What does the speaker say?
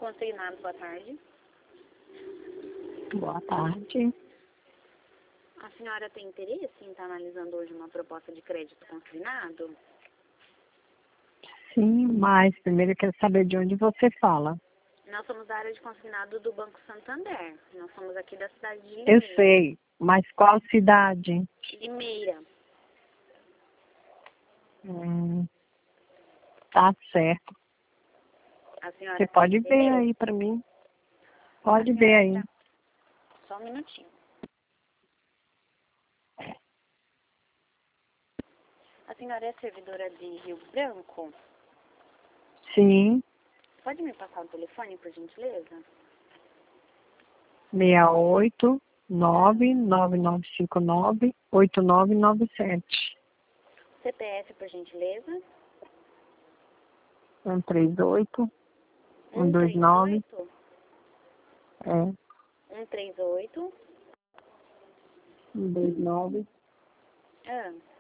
consignado, boa tarde. Boa tarde. A senhora tem interesse em estar analisando hoje uma proposta de crédito consignado? Sim, mas primeiro eu quero saber de onde você fala. Nós somos da área de consignado do Banco Santander. Nós somos aqui da cidade de Eu Limeira. sei, mas qual cidade? Limeira. Tá certo. A senhora Você tem pode ver interesse? aí pra mim. A Pode ver senhora aí. tá- Só um minutinho. A senhora é servidora de Rio Branco? Sim, Pode me passar o telefone, por gentileza? 689-9959-8997. CPF, por gentileza? 138, 129, 138? é, 138? 129, Ah.